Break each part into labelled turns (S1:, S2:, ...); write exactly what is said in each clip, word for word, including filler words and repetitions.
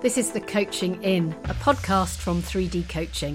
S1: This is The Coaching In, a podcast from three D Coaching.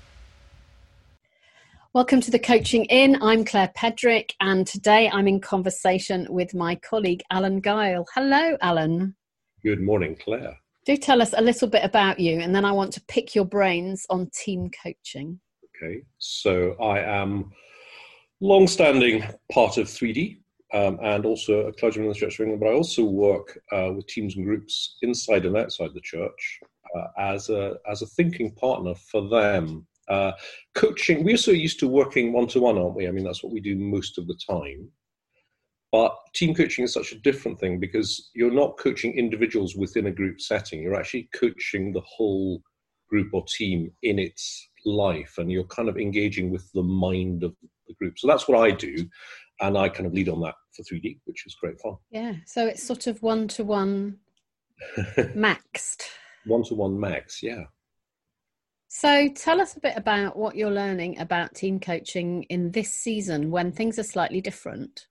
S1: Welcome to The Coaching In. I'm Claire Pedrick, and today I'm in conversation with my colleague, Alan Guile. Hello, Alan.
S2: Good morning, Claire.
S1: Do tell us a little bit about you, and then I want to pick your brains on team coaching.
S2: Okay, so I am long-standing part of three D um, and also a clergyman in the Church of England, but I also work uh, with teams and groups inside and outside the church uh, as a as a thinking partner for them. Uh, coaching, we're so used to working one-to-one, aren't we? I mean, that's what we do most of the time. But team coaching is such a different thing because you're not coaching individuals within a group setting. You're actually coaching the whole group or team in its life, and you're kind of engaging with the mind of the group. So that's what I do, and I kind of lead on that for three D, which is great fun.
S1: Yeah, so it's sort of one-to-one maxed.
S2: One-to-one max, yeah.
S1: So tell us a bit about what you're learning about team coaching in this season when things are slightly different.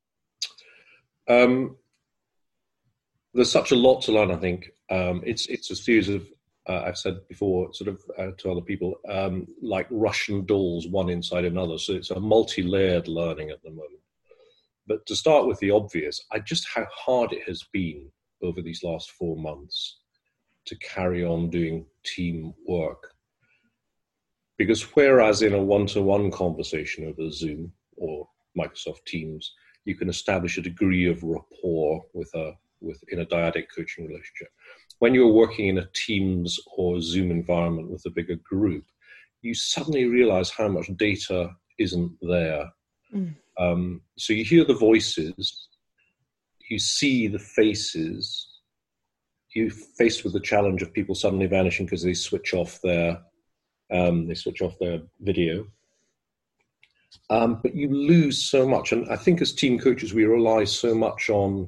S2: Um, there's such a lot to learn, I think. Um, it's it's a series of, uh, I've said before, sort of uh, to other people, um, like Russian dolls, one inside another. So it's a multi-layered learning at the moment. But to start with the obvious, I just how hard it has been over these last four months to carry on doing team work. Because whereas in a one-to-one conversation over Zoom or Microsoft Teams, you can establish a degree of rapport with a with in a dyadic coaching relationship. When you're working in a Teams or Zoom environment with a bigger group, you suddenly realize how much data isn't there. Mm. Um, so you hear the voices, you see the faces, you're faced with the challenge of people suddenly vanishing because they switch off their um, they switch off their video. Um, but you lose so much. And I think as team coaches, we rely so much on,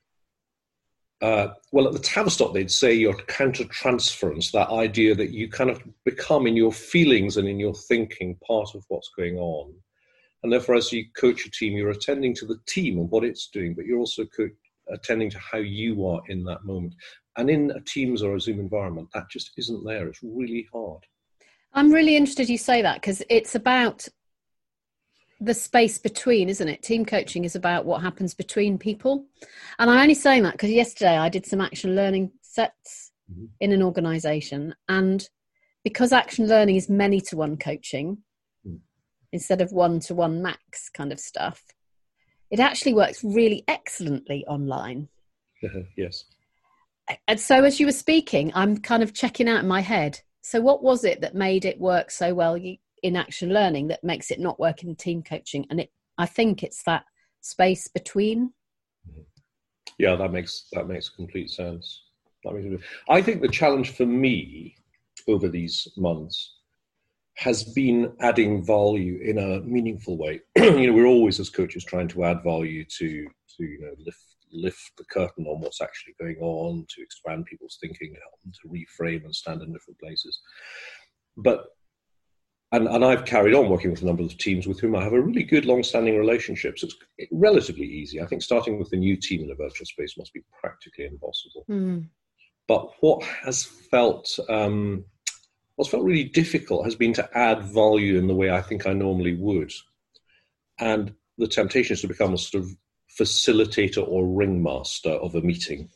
S2: uh, well, at the Tavistock, they'd say your counter-transference, that idea that you kind of become in your feelings and in your thinking part of what's going on. And therefore, as you coach a team, you're attending to the team and what it's doing, but you're also co- attending to how you are in that moment. And in a Teams or a Zoom environment, that just isn't there. It's really hard.
S1: I'm really interested you say that, because it's about the space between, isn't it? Team coaching is about what happens between people. And I'm only saying that because yesterday I did some action learning sets mm-hmm. in an organisation. And because action learning is many-to-one coaching mm. instead of one-to-one max kind of stuff, it actually works really excellently online.
S2: Yes.
S1: And so as you were speaking, I'm kind of checking out in my head. So what was it that made it work so well in action learning that makes it not work in team coaching? And it, I think it's that space between.
S2: Yeah, that makes that makes complete sense. That makes, I think the challenge for me over these months has been adding value in a meaningful way. You know, we're always as coaches trying to add value to to you know lift lift the curtain on what's actually going on, to expand people's thinking, to help them to reframe and stand in different places. But And, and I've carried on working with a number of teams with whom I have a really good long-standing relationship. So it's relatively easy. I think starting with a new team in a virtual space must be practically impossible. Mm. But what has felt um, what's felt really difficult has been to add value in the way I think I normally would. And the temptation is to become a sort of facilitator or ringmaster of a meeting.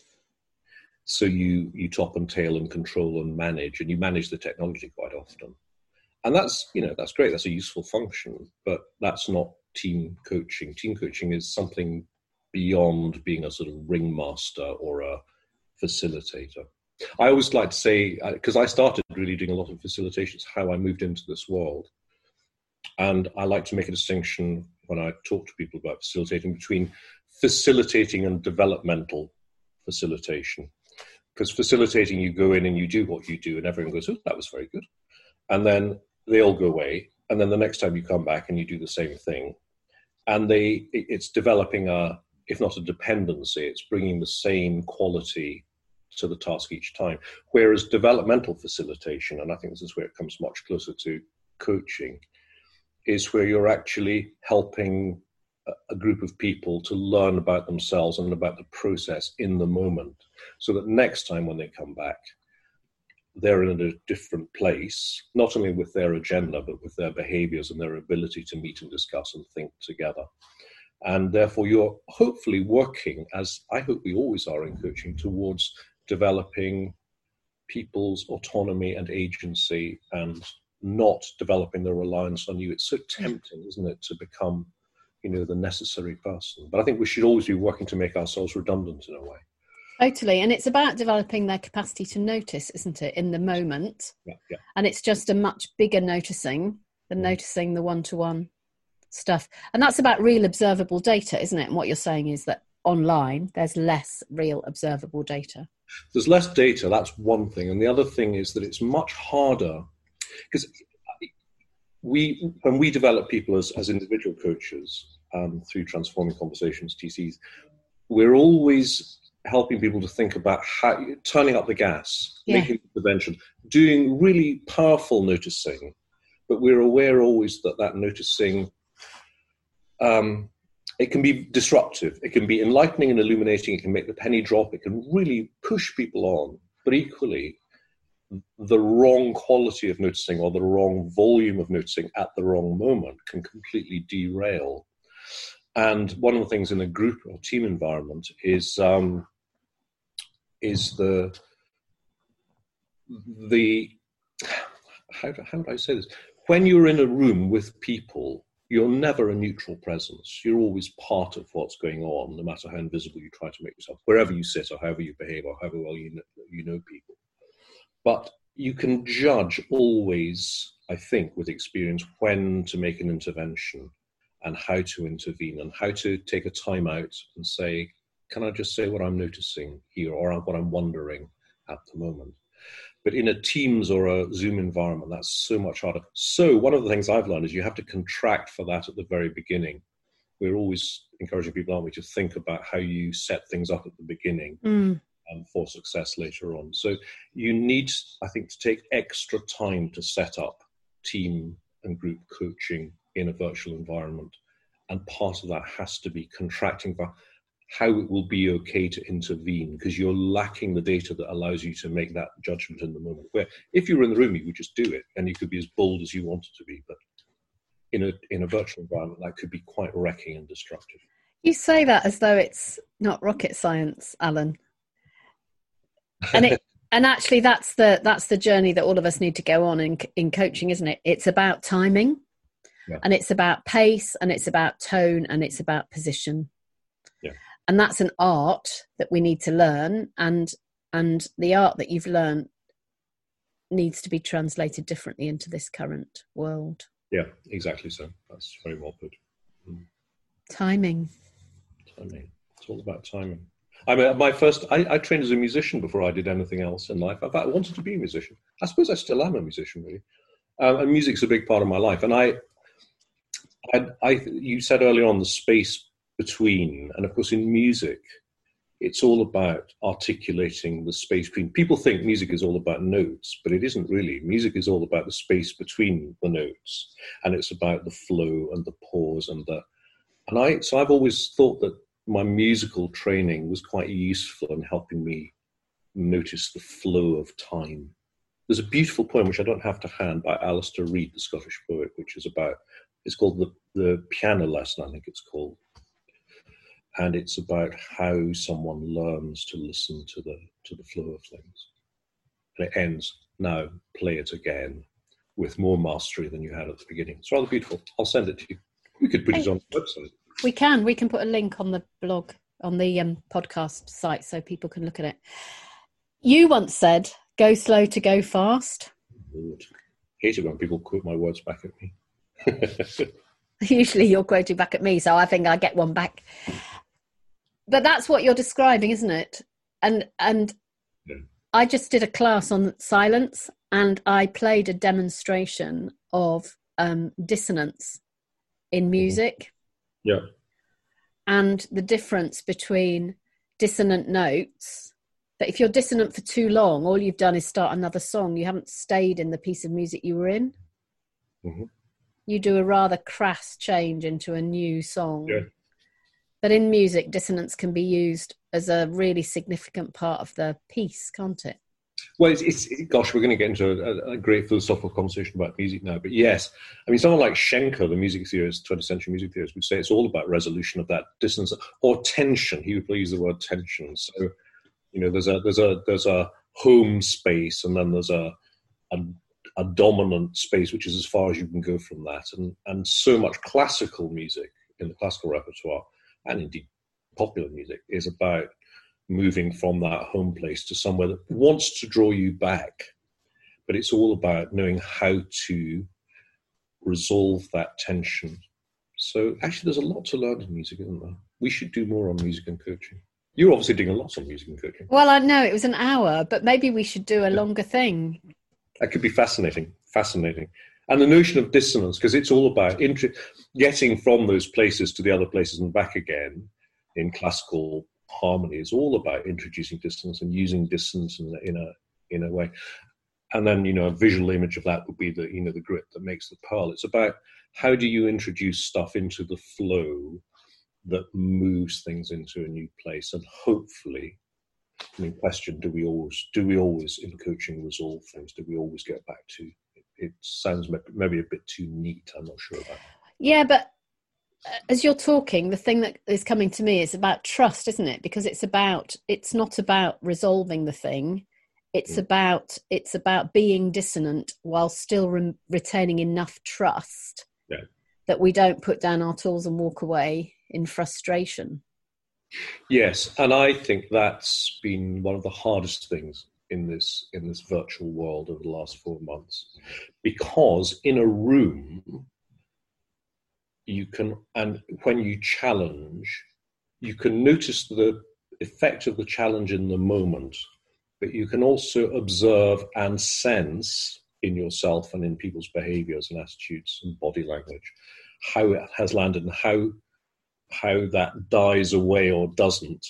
S2: So you you top and tail and control and manage, and you manage the technology quite often. And that's, you know, that's great. That's a useful function, but that's not team coaching. Team coaching is something beyond being a sort of ringmaster or a facilitator. I always like to say, because I started really doing a lot of facilitations, how I moved into this world. And I like to make a distinction when I talk to people about facilitating between facilitating and developmental facilitation. Because facilitating, you go in and you do what you do and everyone goes, oh, that was very good. And then they all go away. And then the next time you come back and you do the same thing. And they, it's developing a, if not a dependency, it's bringing the same quality to the task each time. Whereas developmental facilitation, and I think this is where it comes much closer to coaching, is where you're actually helping a group of people to learn about themselves and about the process in the moment, so that next time when they come back, they're in a different place, not only with their agenda, but with their behaviors and their ability to meet and discuss and think together. And therefore, you're hopefully working, as I hope we always are in coaching, towards developing people's autonomy and agency and not developing the reliance on you. It's so tempting, isn't it, to become, you know, the necessary person. But I think we should always be working to make ourselves redundant in a way.
S1: Totally. And it's about developing their capacity to notice, isn't it, in the moment?
S2: Yeah, yeah.
S1: And it's just a much bigger noticing than mm. noticing the one-to-one stuff. And that's about real observable data, isn't it? And what you're saying is that online, there's less real observable data.
S2: There's less data, that's one thing. And the other thing is that it's much harder, because we, when we develop people as, as individual coaches um, through Transforming Conversations, T Cs, we're always helping people to think about how, turning up the gas, yeah. making intervention, doing really powerful noticing, but we're aware always that that noticing, um, it can be disruptive, it can be enlightening and illuminating, it can make the penny drop, it can really push people on, but equally, the wrong quality of noticing or the wrong volume of noticing at the wrong moment can completely derail. And one of the things in a group or team environment is um, is the the how do, how would I say this? When you're in a room with people, you're never a neutral presence. You're always part of what's going on, no matter how invisible you try to make yourself, wherever you sit or however you behave or however well you know, you know people. But you can judge always, I think, with experience, when to make an intervention and how to intervene and how to take a time out and say, can I just say what I'm noticing here or what I'm wondering at the moment? But in a Teams or a Zoom environment, that's so much harder. So one of the things I've learned is you have to contract for that at the very beginning. We're always encouraging people, aren't we, to think about how you set things up at the beginning mm. um, for success later on. So you need, I think, to take extra time to set up team and group coaching in a virtual environment. And part of that has to be contracting for how it will be okay to intervene, because you're lacking the data that allows you to make that judgment in the moment. Where if you were in the room, you would just do it and you could be as bold as you wanted to be. But in a in a virtual environment, that could be quite wrecking and destructive.
S1: You say that as though it's not rocket science, Alan. And it and actually that's the that's the journey that all of us need to go on in in coaching, isn't it? It's about timing. Yeah. And it's about pace, and it's about tone, and it's about position.
S2: Yeah.
S1: And that's an art that we need to learn, and and the art that you've learned needs to be translated differently into this current world.
S2: Yeah, exactly so. That's very well put. Mm.
S1: Timing.
S2: Timing. It's all about timing. I mean, my first, I, I trained as a musician before I did anything else in life. In fact, I wanted to be a musician. I suppose I still am a musician, really. Um, and music's a big part of my life. And I, I, I, you said earlier on the space between, and of course in music, it's all about articulating the space between. People think music is all about notes, but it isn't really. Music is all about the space between the notes, and it's about the flow and the pause and the, and I, so I've always thought that my musical training was quite useful in helping me notice the flow of time. There's a beautiful poem, which I don't have to hand, by Alistair Reid, the Scottish poet, which is about, it's called the, the Piano Lesson, I think it's called. And it's about how someone learns to listen to the to the flow of things. And it ends, now play it again with more mastery than you had at the beginning. It's rather beautiful. I'll send it to you. We could put hey, it on the website.
S1: We can. We can put a link on the blog, on the um, podcast site, so people can look at it. You once said, go slow to go fast.
S2: Lord. I hate it when people quote my words back at me.
S1: Usually you're quoting back at me, so I think I get one back. But that's what you're describing, isn't it? And and yeah. I just did a class on silence, and I played a demonstration of um, dissonance in music.
S2: Yeah.
S1: And the difference between dissonant notes, that if you're dissonant for too long, all you've done is start another song. You haven't stayed in the piece of music you were in. Mm-hmm. You do a rather crass change into a new song.
S2: Yeah.
S1: But in music, dissonance can be used as a really significant part of the piece, can't it?
S2: Well, it's, it's it, gosh, we're going to get into a, a great philosophical conversation about music now. But yes, I mean, someone like Schenker, the music theorist, twentieth century music theorist, would say it's all about resolution of that dissonance or tension. He would use the word tension. So, you know, there's a there's a there's a home space, and then there's a a, a dominant space, which is as far as you can go from that. And and so much classical music in the classical repertoire, and indeed popular music, is about moving from that home place to somewhere that wants to draw you back. But it's all about knowing how to resolve that tension. So actually there's a lot to learn in music, isn't there? We should do more on music and coaching. You're obviously doing a lot on music and coaching.
S1: Well, I know it was an hour, but maybe we should do a longer thing.
S2: That could be fascinating, fascinating. And the notion of dissonance, because it's all about int- getting from those places to the other places and back again in classical harmony, is all about introducing dissonance and using dissonance in, in a in a way. And then, you know, a visual image of that would be the, you know, the grit that makes the pearl. It's about how do you introduce stuff into the flow that moves things into a new place, and hopefully, I mean, question: Do we always do we always in coaching resolve things? Do we always get back to? It, it sounds maybe a bit too neat. I'm not sure about.
S1: Yeah, but as you're talking, the thing that is coming to me is about trust, isn't it? Because it's about, it's not about resolving the thing. It's mm. about, it's about being dissonant while still re- retaining enough trust
S2: yeah.
S1: that we don't put down our tools and walk away in frustration.
S2: Yes. And I think that's been one of the hardest things in this, in this virtual world over the last four months, because in a room, you can, and when you challenge, you can notice the effect of the challenge in the moment, but you can also observe and sense in yourself and in people's behaviors and attitudes and body language how it has landed and how how that dies away or doesn't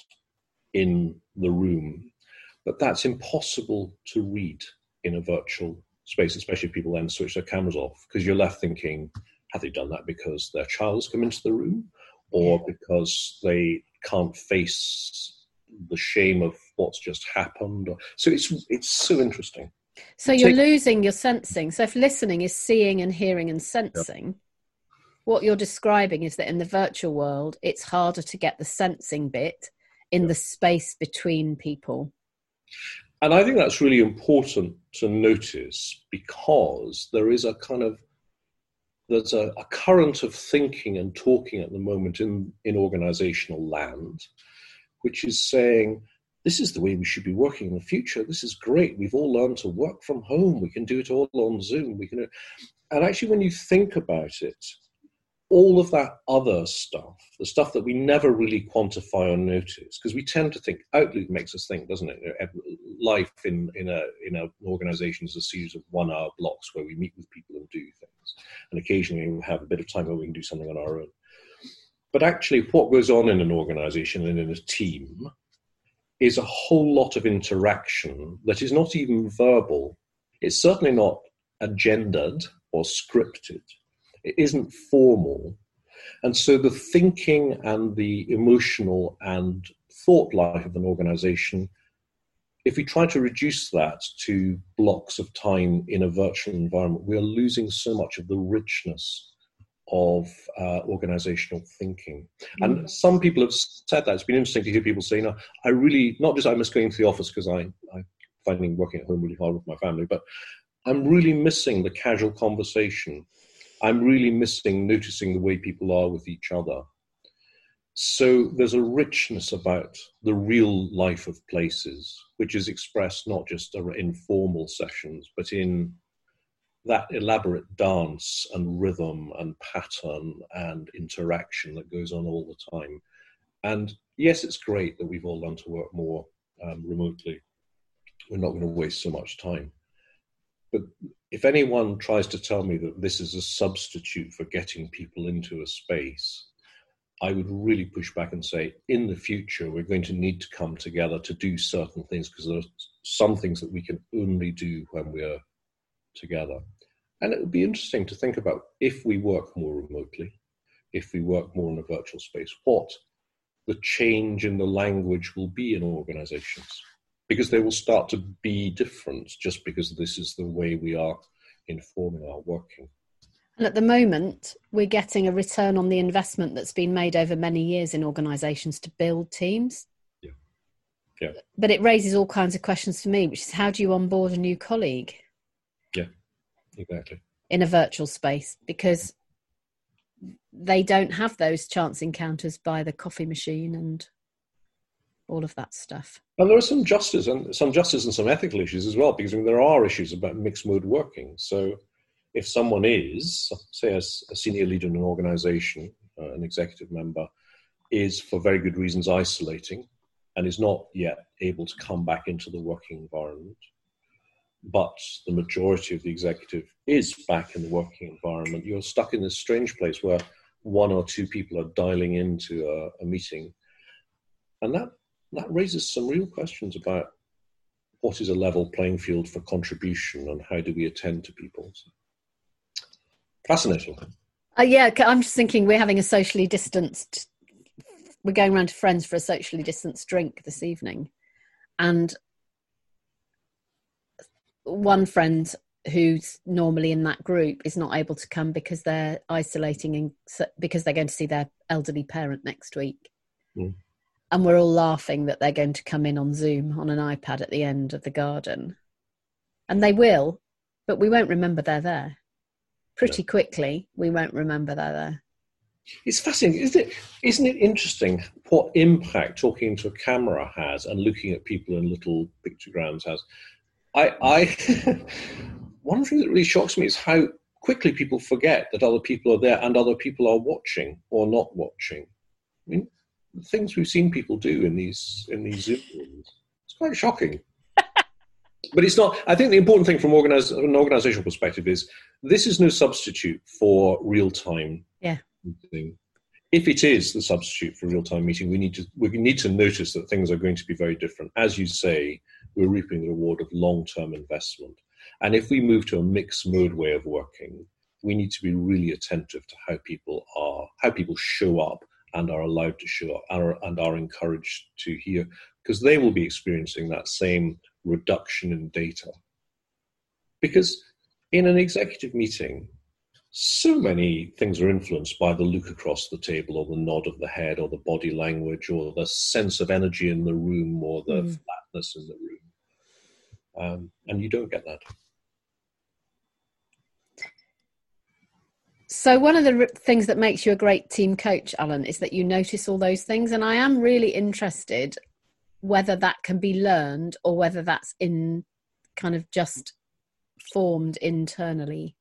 S2: in the room. But that's impossible to read in a virtual space, especially if people then switch their cameras off, because you're left thinking, have they done that because their child has come into the room, or because they can't face the shame of what's just happened? So it's it's so interesting.
S1: So you're Take- losing your sensing. So if listening is seeing and hearing and sensing, yep. what you're describing is that in the virtual world, it's harder to get the sensing bit in yep. the space between people.
S2: And I think that's really important to notice, because there is a kind of There's a, a current of thinking and talking at the moment in, in organizational land, which is saying, this is the way we should be working in the future. This is great. We've all learned to work from home. We can do it all on Zoom. We can, and actually, when you think about it, all of that other stuff, the stuff that we never really quantify or notice, because we tend to think, Outlook makes us think, doesn't it? Life in, in, a, in an organization is a series of one-hour blocks where we meet with people and do things. And occasionally we have a bit of time where we can do something on our own. But actually what goes on in an organization and in a team is a whole lot of interaction that is not even verbal. It's certainly not agendaed or scripted. It isn't formal. And so the thinking and the emotional and thought life of an organization, if we try to reduce that to blocks of time in a virtual environment, we are losing so much of the richness of uh, organizational thinking. Mm. And some people have said that. It's been interesting to hear people say, no, I really, not just I miss going to the office because I, I'm finding working at home really hard with my family, but I'm really missing the casual conversation. I'm really missing noticing the way people are with each other. So there's a richness about the real life of places, which is expressed not just in informal sessions, but in that elaborate dance and rhythm and pattern and interaction that goes on all the time. And yes, it's great that we've all learned to work more um, remotely. We're not going to waste so much time. But if anyone tries to tell me that this is a substitute for getting people into a space, I would really push back and say, in the future, we're going to need to come together to do certain things, because there are some things that we can only do when we're together. And it would be interesting to think about, if we work more remotely, if we work more in a virtual space, what the change in the language will be in organizations. because they will start to be different just because this is the way we are informing our working.
S1: And at the moment, we're getting a return on the investment that's been made over many years in organisations to build teams.
S2: Yeah. Yeah.
S1: But it raises all kinds of questions for me, which is how do you onboard a new colleague?
S2: Yeah, exactly.
S1: In a virtual space, because they don't have those chance encounters by the coffee machine and all of that stuff.
S2: And there are some justice and some justice and some ethical issues as well, because I mean, there are issues about mixed mode working. So if someone is, say, a, a senior leader in an organization, uh, an executive member, is for very good reasons isolating and is not yet able to come back into the working environment, but the majority of the executive is back in the working environment, you're stuck in this strange place where one or two people are dialing into a, a meeting. And that, that raises some real questions about what is a level playing field for contribution and how do we attend to people. So, fascinating.
S1: Uh, yeah, I'm just thinking we're having a socially distanced, we're going around to friends for a socially distanced drink this evening. And one friend who's normally in that group is not able to come because they're isolating and because they're going to see their elderly parent next week. Mm. And we're all laughing that they're going to come in on Zoom on an iPad at the end of the garden. And they will, but we won't remember they're there. Pretty no. quickly, we won't remember they're there.
S2: It's fascinating, isn't it? Isn't it interesting what impact talking into a camera has and looking at people in little pictograms has? I, I one thing that really shocks me is how quickly people forget that other people are there and other people are watching or not watching. I mean, the things we've seen people do in these in these Zoom rooms, it's quite shocking. But it's not. I think the important thing from organize, an organizational perspective is this is no substitute for real-time
S1: yeah.
S2: meeting. If it is the substitute for real-time meeting, we need to we need to notice that things are going to be very different. As you say, we're reaping the reward of long-term investment. And if we move to a mixed mode way of working, we need to be really attentive to how people are, how people show up and are allowed to show up and are, and are encouraged to hear, because they will be experiencing that same reduction in data. Because in an executive meeting, so many things are influenced by the look across the table or the nod of the head or the body language or the sense of energy in the room or the mm. flatness in the room. Um, and you don't get that.
S1: So one of the things that makes you a great team coach, Alan, is that you notice all those things. And I am really interested whether that can be learned or whether that's in kind of just formed internally.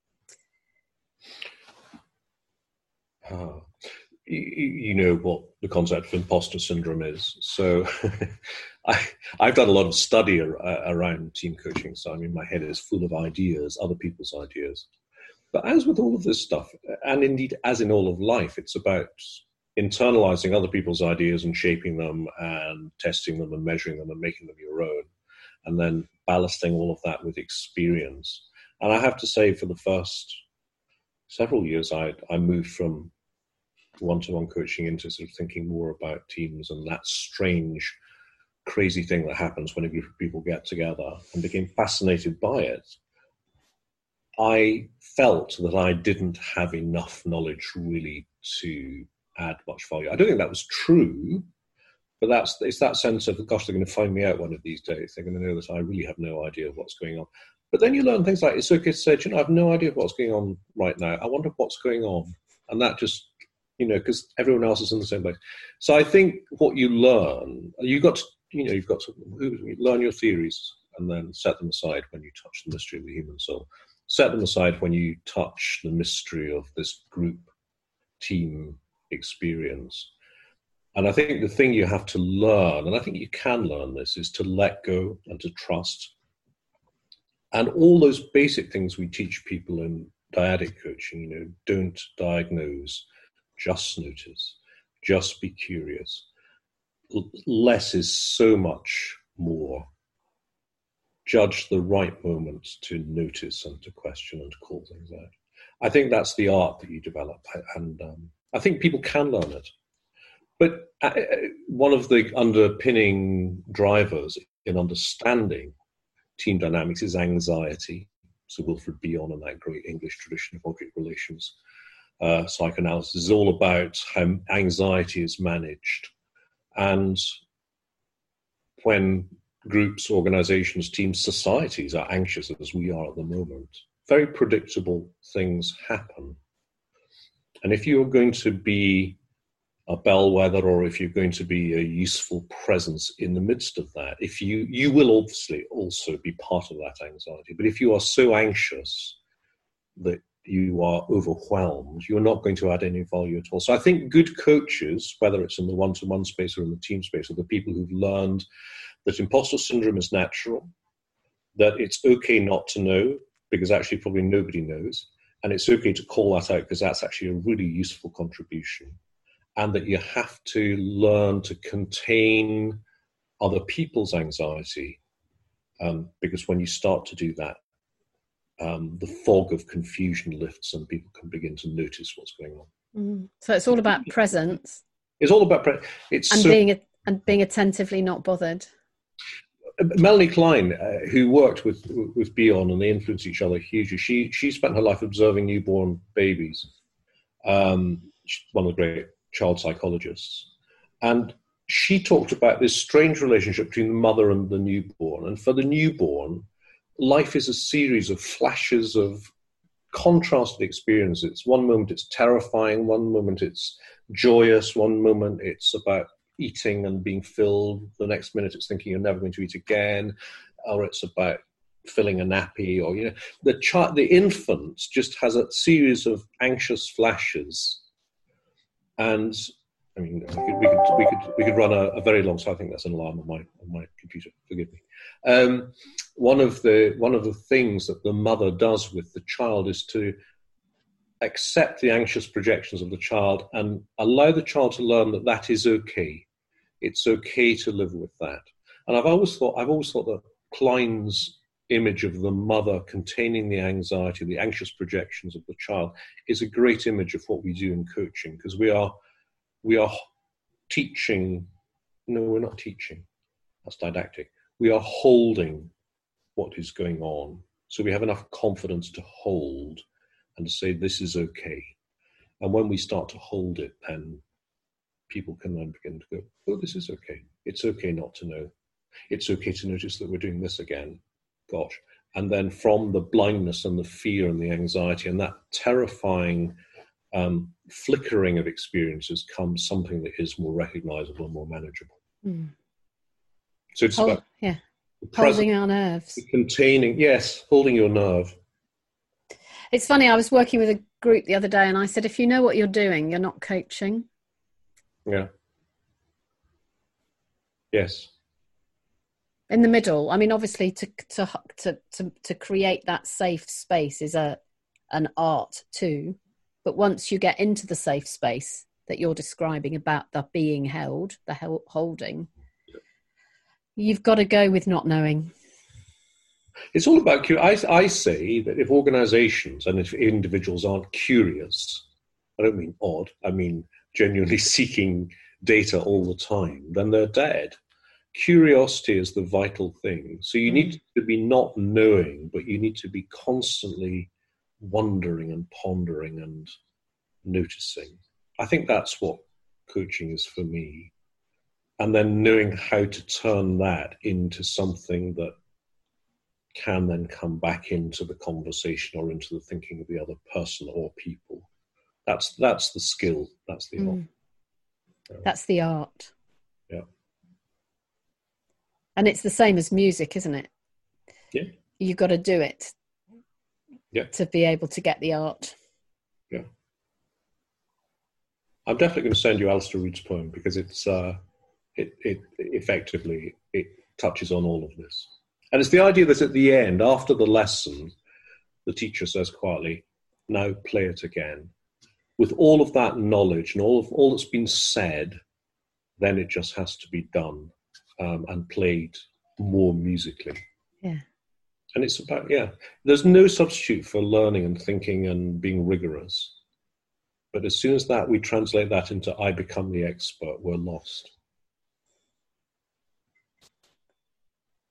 S2: Uh, you, you know what the concept of imposter syndrome is. So I, I've done a lot of study ar- around team coaching. So I mean, my head is full of ideas, other people's ideas. But as with all of this stuff, and indeed as in all of life, it's about internalizing other people's ideas and shaping them and testing them and measuring them and making them your own, and then ballasting all of that with experience. And I have to say, for the first several years, I, I moved from one-to-one coaching into sort of thinking more about teams and that strange, crazy thing that happens when a group of people get together, and became fascinated by it. I felt that I didn't have enough knowledge really to add much value. I don't think that was true, but that's it's that sense of, gosh, they're going to find me out one of these days. They're going to know that I really have no idea of what's going on. But then you learn things like, it's okay to say, you know, I have no idea of what's going on right now. I wonder what's going on. And that just, you know, because everyone else is in the same place. So I think what you learn, you've got to, you know, you've got to learn your theories and then set them aside when you touch the mystery of the human soul. Set them aside when you touch the mystery of this group team experience. And I think the thing you have to learn, and I think you can learn this, is to let go and to trust. And all those basic things we teach people in dyadic coaching, you know, don't diagnose, just notice, just be curious. Less is so much more. Judge the right moment to notice and to question and to call things out. I think that's the art that you develop, and um, I think people can learn it. But uh, one of the underpinning drivers in understanding team dynamics is anxiety. So Wilfred Bion and that great English tradition of object relations uh, psychoanalysis is all about how anxiety is managed. And when groups, organizations, teams, societies are anxious, as we are at the moment, very predictable things happen. And if you're going to be a bellwether, or if you're going to be a useful presence in the midst of that, if you, you will obviously also be part of that anxiety. But if you are so anxious that you are overwhelmed, you're not going to add any value at all. So I think good coaches, whether it's in the one-to-one space or in the team space, are the people who've learned that imposter syndrome is natural, that it's okay not to know, because actually probably nobody knows, and it's okay to call that out because that's actually a really useful contribution, and that you have to learn to contain other people's anxiety, um, because when you start to do that, um, the fog of confusion lifts and people can begin to notice what's going on.
S1: Mm. So it's all about presence.
S2: It's all about pre- it's
S1: and
S2: so-
S1: being and being attentively not bothered.
S2: Melanie Klein, uh, who worked with with Bion, and they influenced each other hugely. She she spent her life observing newborn babies. Um, she's one of the great child psychologists, and she talked about this strange relationship between the mother and the newborn. And for the newborn, life is a series of flashes of contrasted experiences. One moment it's terrifying, one moment it's joyous, one moment it's about eating and being filled, the next minute it's thinking you're never going to eat again, or it's about filling a nappy, or, you know, the child, the infant just has a series of anxious flashes. And I mean, we could we could we could, we could run a, a very long. So I think that's an alarm on my on my computer. Forgive me. Um, one of the one of the things that the mother does with the child is to accept the anxious projections of the child and allow the child to learn that that is okay. It's okay to live with that. And I've always thought I've always thought that Klein's image of the mother containing the anxiety, the anxious projections of the child, is a great image of what we do in coaching, because we are we are teaching. No, we're not teaching. That's didactic. We are holding what is going on. So we have enough confidence to hold and to say, this is okay. And when we start to hold it, then people can then begin to go, oh, this is okay. It's okay not to know. It's okay to notice that we're doing this again. Gosh. And then from the blindness and the fear and the anxiety and that terrifying um, flickering of experiences comes something that is more recognizable and more manageable. Mm. So it's
S1: Hold,
S2: about
S1: yeah. holding our nerves.
S2: Containing, yes, holding your nerve.
S1: It's funny, I was working with a group the other day and I said, if you know what you're doing, you're not coaching.
S2: Yeah. Yes.
S1: In the middle, I mean, obviously to to to to, to create that safe space is a an art too. But once you get into the safe space that you're describing about the being held, the hel- holding, you've got to go with not knowing.
S2: It's all about, I, I say that if organizations and if individuals aren't curious, I don't mean odd, I mean genuinely seeking data all the time, then they're dead. Curiosity is the vital thing. So you mm. need to be not knowing, but you need to be constantly wondering and pondering and noticing. I think that's what coaching is for me. And then knowing how to turn that into something that can then come back into the conversation or into the thinking of the other person or people. That's that's the skill. That's the mm. art. Yeah.
S1: That's the art.
S2: Yeah.
S1: And it's the same as music, isn't it?
S2: Yeah.
S1: You've got to do it.
S2: Yeah.
S1: To be able to get the art.
S2: Yeah. I'm definitely going to send you Alistair Root's poem because it's uh, it it effectively it touches on all of this. And it's the idea that at the end, after the lesson, the teacher says quietly, now play it again. With all of that knowledge and all of all that's been said, then it just has to be done um, and played more musically.
S1: Yeah.
S2: And it's about, yeah, there's no substitute for learning and thinking and being rigorous. But as soon as that we translate that into I become the expert, we're lost.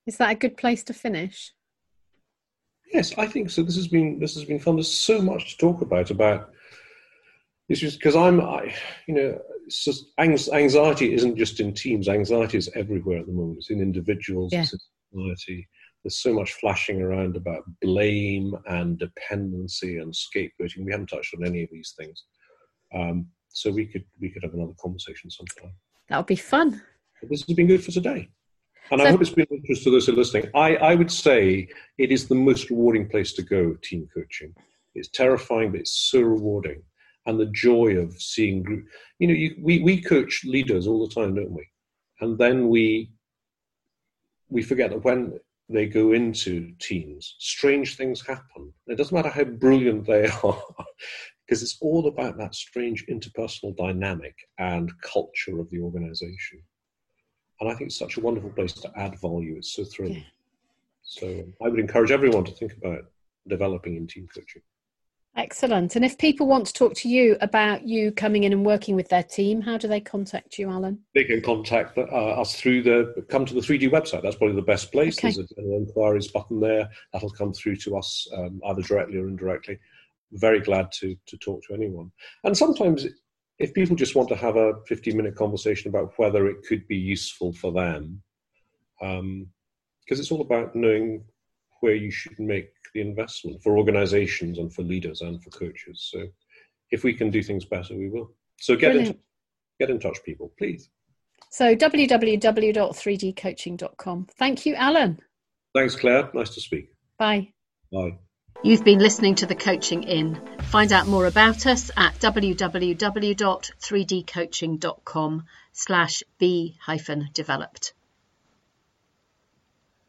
S1: Is that a good place to finish?
S2: Yes, I think so. This has been this has been fun. There's so much to talk about about this, because I'm, I, you know, it's just, anxiety isn't just in teams. Anxiety is everywhere at the moment. It's in individuals,
S1: Yeah.
S2: it's in society. There's so much flashing around about blame and dependency and scapegoating. We haven't touched on any of these things, um, so we could we could have another conversation sometime.
S1: That would be fun.
S2: But this has been good for today. And
S1: So-
S2: I hope it's been of interest to those who are listening. I, I would say it is the most rewarding place to go, team coaching. It's terrifying, but it's so rewarding. And the joy of seeing group, you know, you, we, we coach leaders all the time, don't we? And then we we forget that when they go into teams, strange things happen. It doesn't matter how brilliant they are, because it's all about that strange interpersonal dynamic and culture of the organization. And I think it's such a wonderful place to add value. It's so thrilling. Yeah. So I would encourage everyone to think about developing in team coaching.
S1: Excellent. And if people want to talk to you about you coming in and working with their team, how do they contact you, Alan?
S2: They can contact uh, us through the, come to the three D website. That's probably the best place. Okay. There's a general inquiries button there. That'll come through to us um, either directly or indirectly. Very glad to, to talk to anyone. And sometimes if people just want to have a fifteen minute conversation about whether it could be useful for them, um, because it's all about knowing where you should make the investment for organizations and for leaders and for coaches. So if we can do things better, we will. So get in, get in touch, people, please.
S1: So w w w dot three d coaching dot com. Thank you, Alan.
S2: Thanks, Claire. Nice to speak.
S1: Bye.
S2: Bye.
S1: You've been listening to The Coaching In. Find out more about us at w w w dot three d coaching dot com slash be hyphen developed.